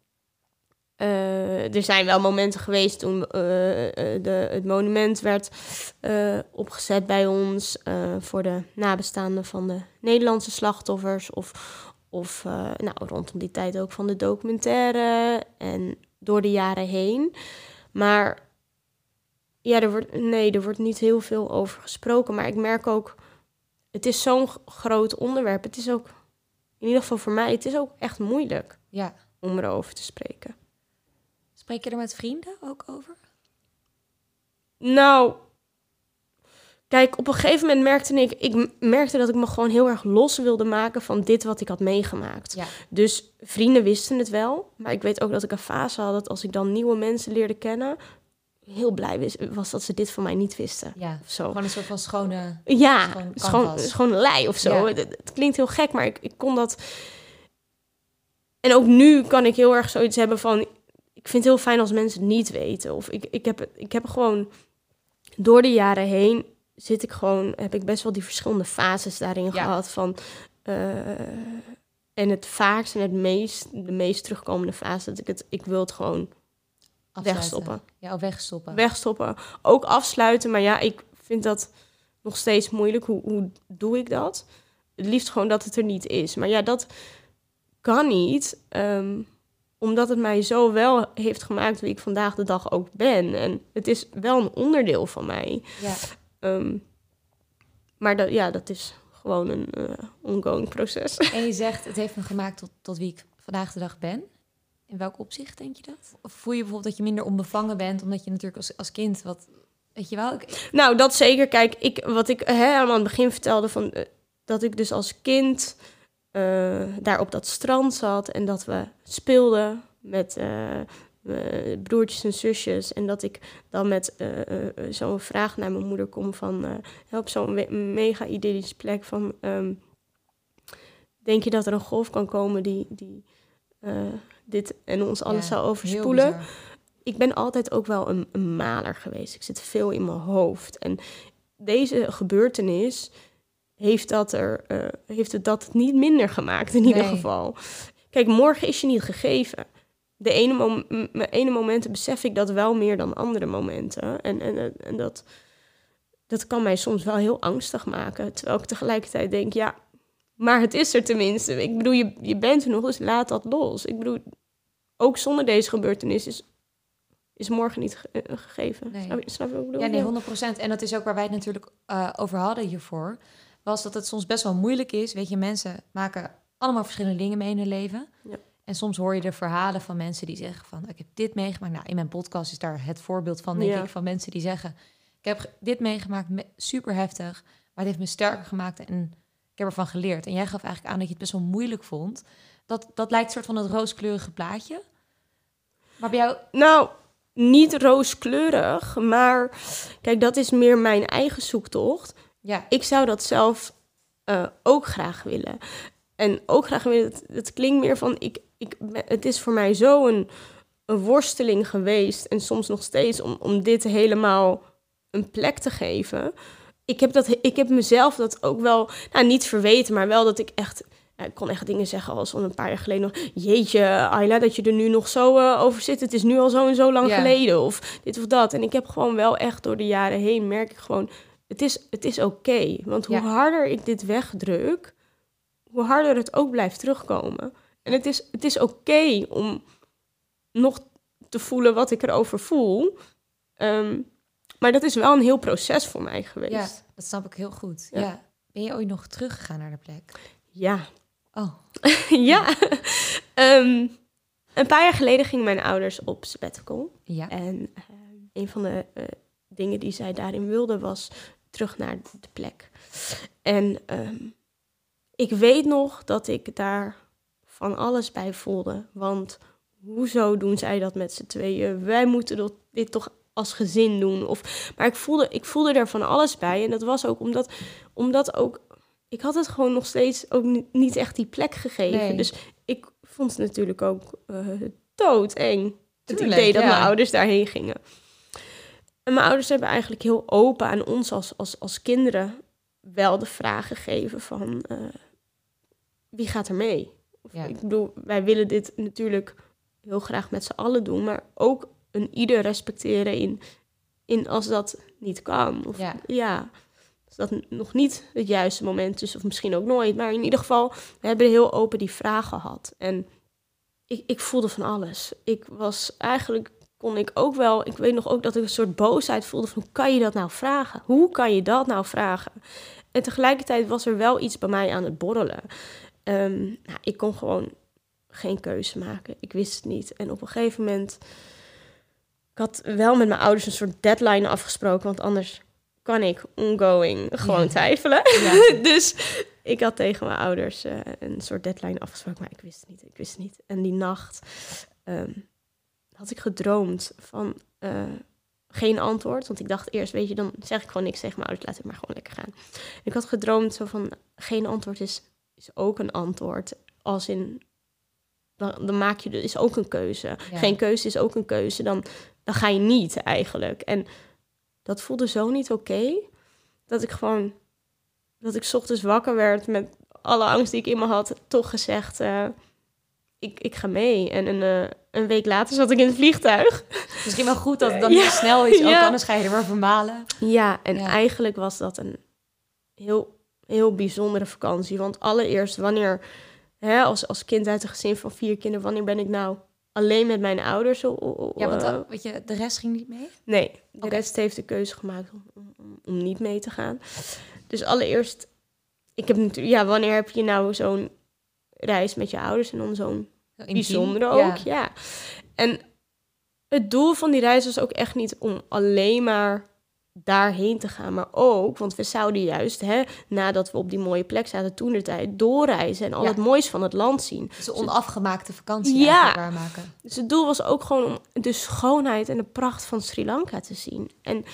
Er zijn wel momenten geweest toen het monument werd opgezet bij ons voor de nabestaanden van de Nederlandse slachtoffers. Of rondom die tijd ook van de documentaire en door de jaren heen. Maar Ja, er wordt niet heel veel over gesproken. Maar ik merk ook, het is zo'n groot onderwerp. Het is ook, in ieder geval voor mij, het is ook echt moeilijk om erover te spreken. Spreek je er met vrienden ook over? Nou, kijk, op een gegeven moment merkte dat ik me gewoon heel erg los wilde maken van dit wat ik had meegemaakt. Ja. Dus vrienden wisten het wel. Maar ik weet ook dat ik een fase had dat als ik dan nieuwe mensen leerde kennen, heel blij was dat ze dit van mij niet wisten. Ja, of zo. Gewoon een soort van schone... Ja, schoon lei of zo. Ja. Het klinkt heel gek, maar ik kon dat... En ook nu kan ik heel erg zoiets hebben van... Ik vind het heel fijn als mensen het niet weten. Of ik heb gewoon... Door de jaren heen heb ik best wel die verschillende fases daarin gehad. Van, en het vaakst en de meest terugkomende fase... dat ik wil het gewoon wegstoppen. Ja, Wegstoppen. Ook afsluiten, maar ja, ik vind dat nog steeds moeilijk. Hoe doe ik dat? Het liefst gewoon dat het er niet is. Maar ja, dat kan niet... omdat het mij zo wel heeft gemaakt wie ik vandaag de dag ook ben. En het is wel een onderdeel van mij. Ja. Maar dat is gewoon een ongoing proces. En je zegt, het heeft me gemaakt tot wie ik vandaag de dag ben. In welk opzicht denk je dat? Of voel je bijvoorbeeld dat je minder onbevangen bent... omdat je natuurlijk als kind wat... Weet je wel? Nou, dat zeker. Kijk, wat ik aan het begin vertelde... van dat ik dus als kind... daar op dat strand zat en dat we speelden met broertjes en zusjes. En dat ik dan met zo'n vraag naar mijn moeder kom van... op zo'n mega idyllische plek van... denk je dat er een golf kan komen die dit en ons alles zou overspoelen? Ik ben altijd ook wel een maler geweest. Ik zit veel in mijn hoofd. En deze gebeurtenis... heeft het dat niet minder gemaakt in ieder geval. Kijk, morgen is je niet gegeven. De ene momenten besef ik dat wel meer dan andere momenten. En dat kan mij soms wel heel angstig maken. Terwijl ik tegelijkertijd denk, ja, maar het is er tenminste. Ik bedoel, je bent er nog, dus laat dat los. Ik bedoel, ook zonder deze gebeurtenis is morgen niet gegeven. Nee. Snap je wat ik bedoel? Ja, nee, 100%. En dat is ook waar wij het natuurlijk over hadden hiervoor... was dat het soms best wel moeilijk is. Weet je, mensen maken allemaal verschillende dingen mee in hun leven. Ja. En soms hoor je de verhalen van mensen die zeggen van... ik heb dit meegemaakt. Nou, in mijn podcast is daar het voorbeeld van, denk ik... van mensen die zeggen... ik heb dit meegemaakt, super heftig... maar het heeft me sterker gemaakt en ik heb ervan geleerd. En jij gaf eigenlijk aan dat je het best wel moeilijk vond. Dat lijkt een soort van het rooskleurige plaatje. Maar bij jou... Nou, niet rooskleurig, maar... kijk, dat is meer mijn eigen zoektocht... Ja. Ik zou dat zelf ook graag willen. En ook graag willen, het klinkt meer van... het is voor mij zo een worsteling geweest... en soms nog steeds om dit helemaal een plek te geven. Ik heb mezelf dat ook wel... Nou, niet verweten, maar wel dat ik echt... ik kon echt dingen zeggen als een paar jaar geleden nog... Jeetje, Ayla, dat je er nu nog zo over zit. Het is nu al zo en zo lang geleden. Of dit of dat. En ik heb gewoon wel echt door de jaren heen... merk ik gewoon... Het is oké, want hoe harder ik dit wegdruk, hoe harder het ook blijft terugkomen. En het is oké om nog te voelen wat ik erover voel. Maar dat is wel een heel proces voor mij geweest. Ja, dat snap ik heel goed. Ja. Ben je ooit nog teruggegaan naar de plek? Ja. Oh. Ja. Een paar jaar geleden gingen mijn ouders op sabbatical. Ja. En een van de dingen die zij daarin wilden was... terug naar de plek. En ik weet nog dat ik daar van alles bij voelde. Want hoezo doen zij dat met z'n tweeën? Wij moeten dit toch als gezin doen. Maar ik voelde er van alles bij. En dat was ook omdat ook... Ik had het gewoon nog steeds ook niet echt die plek gegeven. Nee. Dus ik vond het natuurlijk ook doodeng. Het idee dat mijn ouders daarheen gingen. En mijn ouders hebben eigenlijk heel open aan ons als kinderen wel de vraag gegeven van... wie gaat er mee? Ik bedoel, wij willen dit natuurlijk heel graag met z'n allen doen... maar ook een ieder respecteren in als dat niet kan. Of als dat nog niet het juiste moment is, of misschien ook nooit. Maar in ieder geval, we hebben heel open die vraag gehad. En ik voelde van alles. Ik was eigenlijk kon ik ook wel... Ik weet nog ook dat ik een soort boosheid voelde van... Hoe kan je dat nou vragen? Hoe kan je dat nou vragen? En tegelijkertijd was er wel iets bij mij aan het borrelen. Ik kon gewoon geen keuze maken. Ik wist het niet. En op een gegeven moment... Ik had wel met mijn ouders een soort deadline afgesproken... want anders kan ik ongoing gewoon twijfelen. Ja. Dus ik had tegen mijn ouders een soort deadline afgesproken... maar ik wist het niet. En die nacht had ik gedroomd van geen antwoord... want ik dacht eerst, weet je, dan zeg ik gewoon niks tegen mijn ouders... laat het maar gewoon lekker gaan. Ik had gedroomd zo van, geen antwoord is ook een antwoord... als in... Dan maak je is ook een keuze. Ja. Geen keuze is ook een keuze. Dan ga je niet eigenlijk. En dat voelde zo niet oké. Dat ik 's ochtends wakker werd met alle angst die ik in me had. Toch gezegd, ik ga mee. En een week later zat ik in het vliegtuig. Misschien wel goed dat het dan niet snel is. Ook anders ga je er maar vermalen. Ja, en eigenlijk was dat een heel, heel bijzondere vakantie. Want allereerst wanneer... als kind uit een gezin van 4 kinderen... wanneer ben ik nou alleen met mijn ouders? Want weet je, de rest ging niet mee? Nee, de rest heeft de keuze gemaakt om niet mee te gaan. Dus allereerst... Ik heb natuurlijk... wanneer heb je nou zo'n reis met je ouders... en dan zo'n bijzondere ook? Ja. En het doel van die reis was ook echt niet... om alleen maar daarheen te gaan, maar ook, want we zouden juist, nadat we op die mooie plek zaten toentertijd, doorreizen en al het moois van het land zien. Dus een onafgemaakte vakantie waarmaken. Dus het doel was ook gewoon om de schoonheid en de pracht van Sri Lanka te zien. En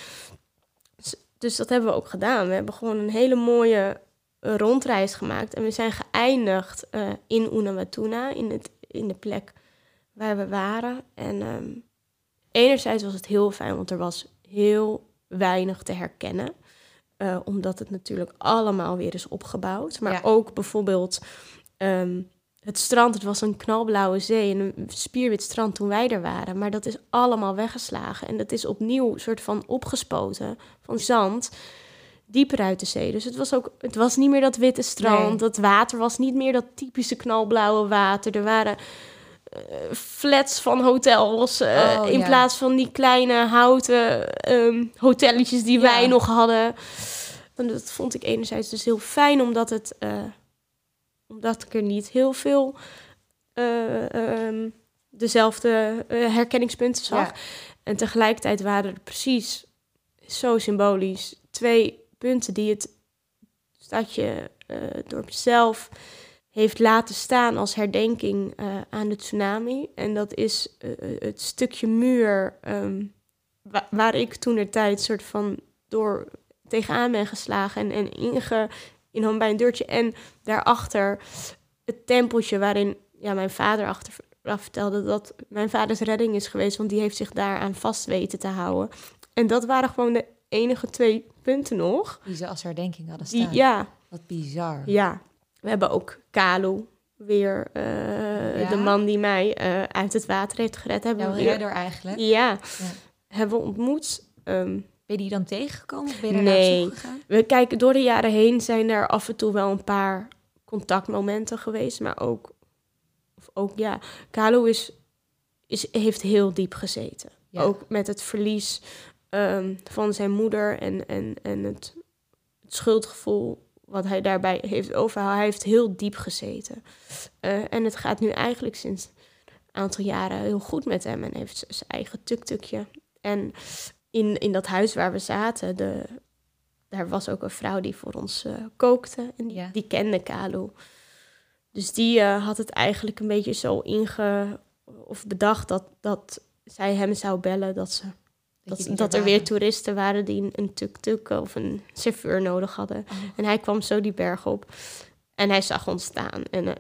dus dat hebben we ook gedaan. We hebben gewoon een hele mooie rondreis gemaakt en we zijn geëindigd in Unawatuna, in de plek waar we waren. En enerzijds was het heel fijn, want er was heel weinig te herkennen. Omdat het natuurlijk allemaal weer is opgebouwd. Maar ook bijvoorbeeld het strand. Het was een knalblauwe zee en een spierwit strand toen wij er waren. Maar dat is allemaal weggeslagen. En dat is opnieuw soort van opgespoten van zand dieper uit de zee. Dus het was niet meer dat witte strand. Nee. Dat water was niet meer dat typische knalblauwe water. Er waren flats van hotels in plaats van die kleine houten hotelletjes die wij nog hadden. En dat vond ik enerzijds dus heel fijn, omdat ik er niet heel veel dezelfde herkenningspunten zag. Ja. En tegelijkertijd waren er precies zo symbolisch 2 punten die het stadje door mezelf heeft laten staan als herdenking aan de tsunami. En dat is het stukje muur waar ik toentertijd soort van door tegenaan ben geslagen en inham bij een deurtje. En daarachter het tempeltje waarin mijn vader achteraf vertelde dat mijn vaders redding is geweest, want die heeft zich daaraan vast weten te houden. En dat waren gewoon de enige 2 punten nog. Die ze als herdenking hadden staan. Wat bizar. Ja. We hebben ook Kalu weer, de man die mij uit het water heeft gered. Jouw redder eigenlijk. Ja, hebben we ontmoet. Ben je die dan tegengekomen of ben je daar naartoe gegaan? We kijken door de jaren heen zijn er af en toe wel een paar contactmomenten geweest. Maar ook Kalu heeft heel diep gezeten. Ja. Ook met het verlies van zijn moeder en het schuldgevoel wat hij daarbij heeft overgehouden. Hij heeft heel diep gezeten. En het gaat nu eigenlijk sinds een aantal jaren heel goed met hem. En heeft zijn eigen tuk-tukje. En in dat huis waar we zaten, daar was ook een vrouw die voor ons kookte. En die kende Kalu. Dus die had het eigenlijk een beetje zo bedacht dat zij hem zou bellen dat er weer toeristen waren die een tuk-tuk of een chauffeur nodig hadden. Oh. En hij kwam zo die berg op. En hij zag ons staan. En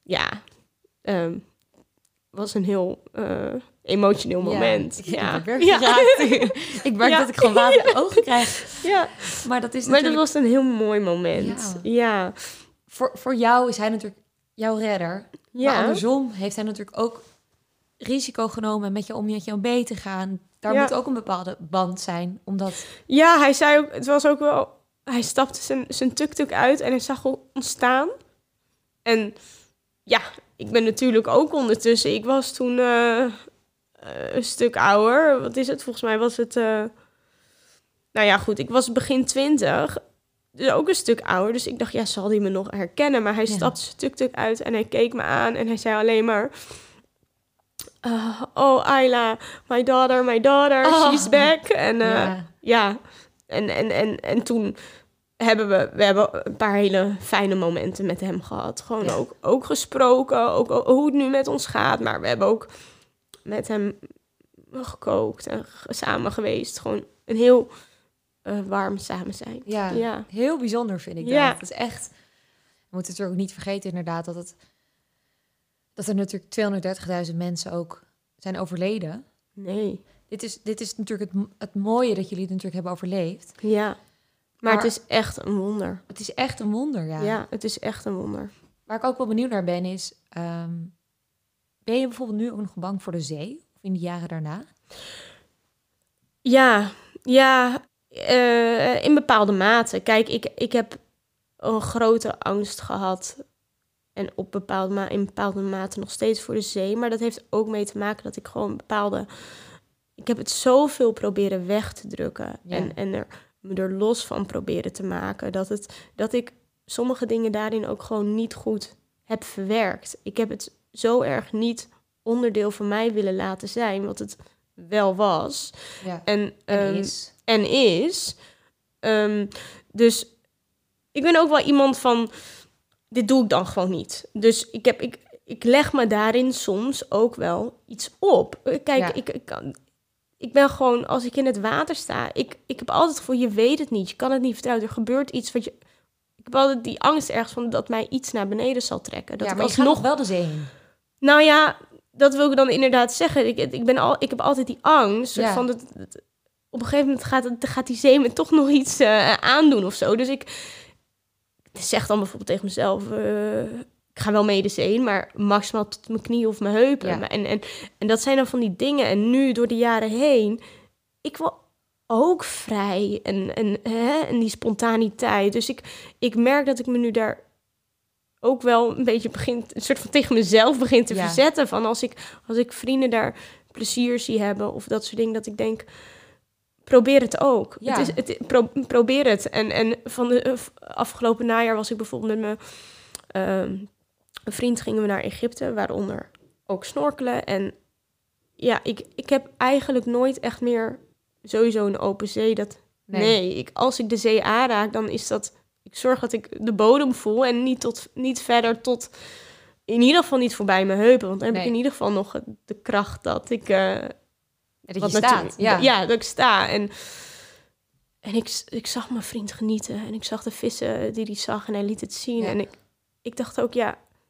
was een heel emotioneel moment. Ik merk dat ik gewoon water in de ogen krijg. Ja. Maar dat was een heel mooi moment. Ja. Voor jou is hij natuurlijk jouw redder. Ja. Maar andersom heeft hij natuurlijk ook risico genomen met je om met jou mee te gaan. Daar moet ook een bepaalde band zijn, omdat... Ja, hij zei ook, het was ook wel... Hij stapte zijn tuk-tuk uit en hij zag ons staan. En ik ben natuurlijk ook ondertussen... Ik was toen een stuk ouder. Wat is het? Volgens mij was het... nou ja, goed. Ik was begin 20. Dus ook een stuk ouder. Dus ik dacht, ja, zal hij me nog herkennen? Maar hij stapte zijn tuk-tuk uit en hij keek me aan. En hij zei alleen maar... oh, Ayla, my daughter, she's back. En En toen hebben we hebben een paar hele fijne momenten met hem gehad. Gewoon ook gesproken, ook hoe het nu met ons gaat. Maar we hebben ook met hem gekookt en samen geweest. Gewoon een heel warm samen zijn. Ja, heel bijzonder vind ik dat. Ja. Het is echt... We moeten natuurlijk ook niet vergeten inderdaad dat er natuurlijk 230.000 mensen ook zijn overleden. Nee. Dit is natuurlijk het mooie dat jullie het natuurlijk hebben overleefd. Ja, maar het is echt een wonder. Het is echt een wonder, ja. Ja, het is echt een wonder. Waar ik ook wel benieuwd naar ben is... ben je bijvoorbeeld nu ook nog bang voor de zee? Of in de jaren daarna? Ja, in bepaalde mate. Kijk, ik heb een grote angst gehad... En in bepaalde mate nog steeds voor de zee. Maar dat heeft ook mee te maken dat ik gewoon ik heb het zoveel proberen weg te drukken. Ja. En me er los van proberen te maken. Dat ik sommige dingen daarin ook gewoon niet goed heb verwerkt. Ik heb het zo erg niet onderdeel van mij willen laten zijn. Wat het wel was. Ja. En is. Dus ik ben ook wel iemand van... Dit doe ik dan gewoon niet. Dus ik leg me daarin soms ook wel iets op. Kijk, ik ben gewoon... Als ik in het water sta... Ik heb altijd het gevoel, je weet het niet. Je kan het niet vertellen. Er gebeurt iets wat je... Ik heb altijd die angst ergens van dat mij iets naar beneden zal trekken. Dat maar je gaat nog wel de zee in. Nou ja, dat wil ik dan inderdaad zeggen. Ik heb altijd die angst. Van op een gegeven moment gaat die zee me toch nog iets aandoen of zo. Dus ik zeg dan bijvoorbeeld tegen mezelf... ik ga wel mee de zee in, maar maximaal tot mijn knie of mijn heupen. Ja. En dat zijn dan van die dingen. En nu, door de jaren heen... Ik wil ook vrij en die spontaniteit. Dus ik merk dat ik me nu daar ook wel een beetje een soort van tegen mezelf begin te verzetten. Van als ik vrienden daar plezier zie hebben of dat soort dingen, dat ik denk... Probeer het ook. Ja. Probeer het. En van de afgelopen najaar was ik bijvoorbeeld met mijn vriend... gingen we naar Egypte, waaronder ook snorkelen. En ja, ik heb eigenlijk nooit echt meer sowieso een open zee. Als ik de zee aanraak, dan is dat... Ik zorg dat ik de bodem voel en niet verder tot... In ieder geval niet voorbij mijn heupen. Want dan heb ik in ieder geval nog de kracht dat ik... dat je staat. Ja, dat ik sta. En ik zag mijn vriend genieten. En ik zag de vissen die hij zag en hij liet het zien. Ja. En ik dacht ook,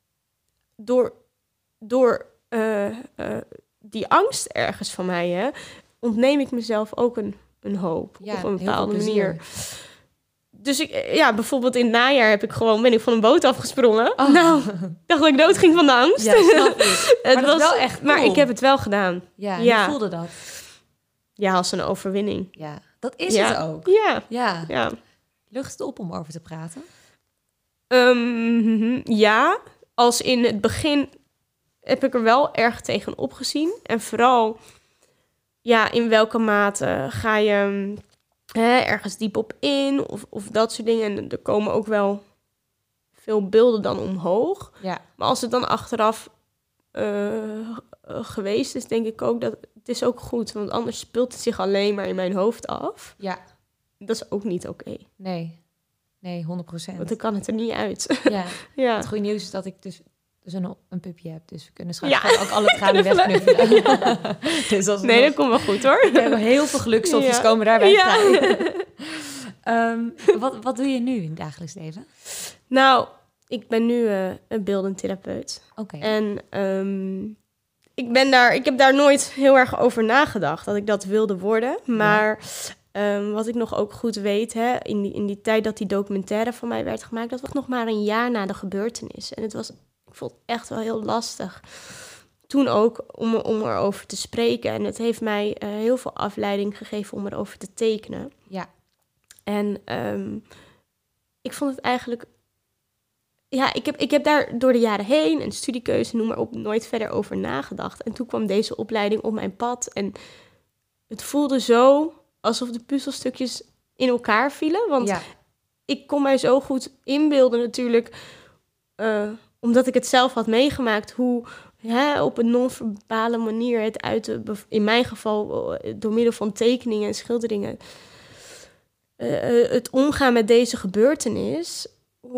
door die angst ergens van mij... ontneem ik mezelf ook een hoop. Op een bepaalde manier. Dus bijvoorbeeld in het najaar ben ik van een boot afgesprongen. Oh. Nou, ik dacht dat ik dood ging van de angst. Ja, snap ik. Maar dat was wel echt cool. Maar ik heb het wel gedaan. Ja, hoe voelde dat? Ja, als een overwinning. Ja, dat is het ook. Ja. Lucht het op om over te praten? Ja, als in het begin heb ik er wel erg tegen opgezien. En vooral, in welke mate ga je... ergens diep op in of dat soort dingen. En er komen ook wel veel beelden dan omhoog. Ja. Maar als het dan achteraf geweest is, denk ik ook dat het is ook goed. Want anders speelt het zich alleen maar in mijn hoofd af. Ja. Dat is ook niet oké. Nee, 100%. Want dan kan het er niet uit. Ja. Het goede nieuws is dat ik dus een pupje heb. Dus we kunnen straks ook alle tranen wegknuffelen. Dus dat komt wel goed hoor. We hebben heel veel gelukstofjes komen daarbij vrij. Wat doe je nu in het dagelijks leven? Nou, ik ben nu een beeldend therapeut. Oké. En ik heb daar nooit heel erg over nagedacht dat ik dat wilde worden. Maar wat ik nog ook goed weet, in die tijd dat die documentaire van mij werd gemaakt, dat was nog maar een jaar na de gebeurtenis. En ik vond het echt wel heel lastig. Toen ook om erover te spreken. En het heeft mij heel veel afleiding gegeven om erover te tekenen. Ja. En ik vond het eigenlijk ik heb daar door de jaren heen, en studiekeuze, noem maar op, nooit verder over nagedacht. En toen kwam deze opleiding op mijn pad. En het voelde zo alsof de puzzelstukjes in elkaar vielen. Want ik kon mij zo goed inbeelden natuurlijk, omdat ik het zelf had meegemaakt, hoe op een non-verbale manier het uiten, in mijn geval door middel van tekeningen en schilderingen, het omgaan met deze gebeurtenis,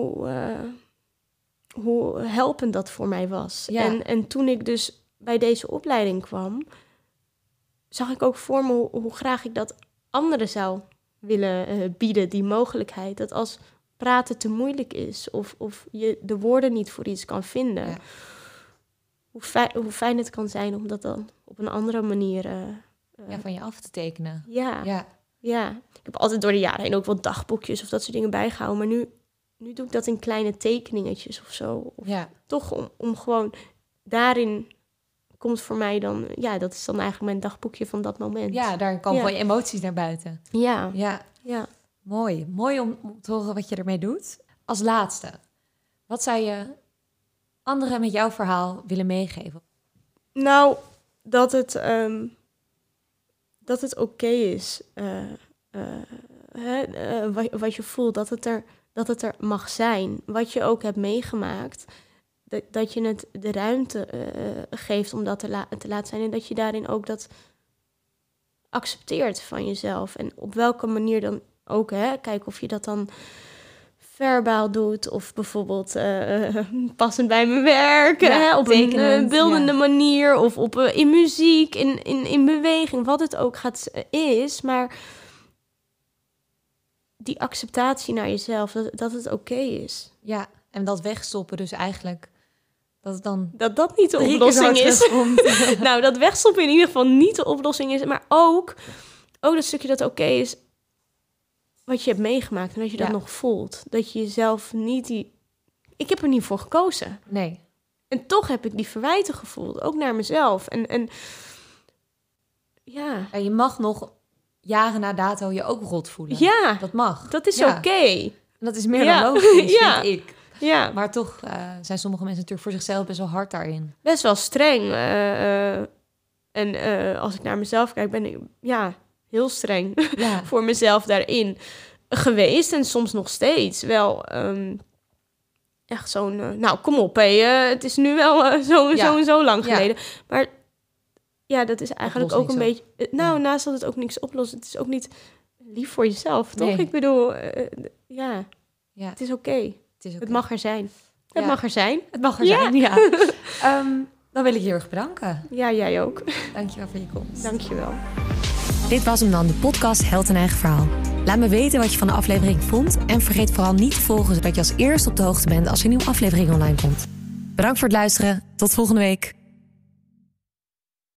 hoe helpend dat voor mij was. Ja. En toen ik dus bij deze opleiding kwam, zag ik ook voor me hoe graag ik dat anderen zou willen bieden, die mogelijkheid. Dat als praten te moeilijk is of je de woorden niet voor iets kan vinden, hoe fijn het kan zijn om dat dan op een andere manier van je af te tekenen. Ja. Ik heb altijd door de jaren heen ook wel dagboekjes of dat soort dingen bijgehouden, maar nu doe ik dat in kleine tekeningetjes of zo. Toch om gewoon, daarin komt voor mij dan, dat is dan eigenlijk mijn dagboekje van dat moment. Ja, daar komen wel je emoties naar buiten. Ja. Mooi om te horen wat je ermee doet. Als laatste, wat zou je anderen met jouw verhaal willen meegeven? Nou, dat het oké is, wat je voelt, dat het er mag zijn. Wat je ook hebt meegemaakt, dat je het de ruimte geeft om dat te laten zijn. En dat je daarin ook dat accepteert van jezelf. En op welke manier dan ook, kijk of je dat dan verbaal doet, of bijvoorbeeld passend bij mijn werk, op een beeldende manier, of in muziek, in beweging, wat het ook is. Maar die acceptatie naar jezelf, dat het oké is. Ja, en dat wegstoppen dus eigenlijk, dat het dan dat niet de oplossing is. Nou, dat wegstoppen in ieder geval niet de oplossing is, maar ook dat stukje dat oké is, wat je hebt meegemaakt en dat je dat nog voelt. Dat je jezelf niet ik heb er niet voor gekozen. Nee. En toch heb ik die verwijten gevoeld, ook naar mezelf. En je mag nog jaren na dato je ook rot voelen. Ja. Dat mag. Dat is oké. Dat is meer dan logisch, vind ik. Ja. Maar toch zijn sommige mensen natuurlijk voor zichzelf best wel hard daarin. Best wel streng. En als ik naar mezelf kijk, ben ik heel streng voor mezelf daarin geweest. En soms nog steeds wel echt zo'n... kom op, het is nu wel zo lang geleden. Maar dat is eigenlijk ook een beetje... naast dat het ook niks oplost, het is ook niet lief voor jezelf, toch? Ik bedoel, het is oké. Het mag er zijn. Het mag er zijn. Het mag er zijn, dan wil ik je heel erg bedanken. Ja, jij ook. Dankjewel voor je komst. Dankjewel. Dit was hem dan, de podcast Held een Eigen Verhaal. Laat me weten wat je van de aflevering vond. En vergeet vooral niet te volgen, zodat je als eerste op de hoogte bent als er een nieuwe aflevering online komt. Bedankt voor het luisteren. Tot volgende week.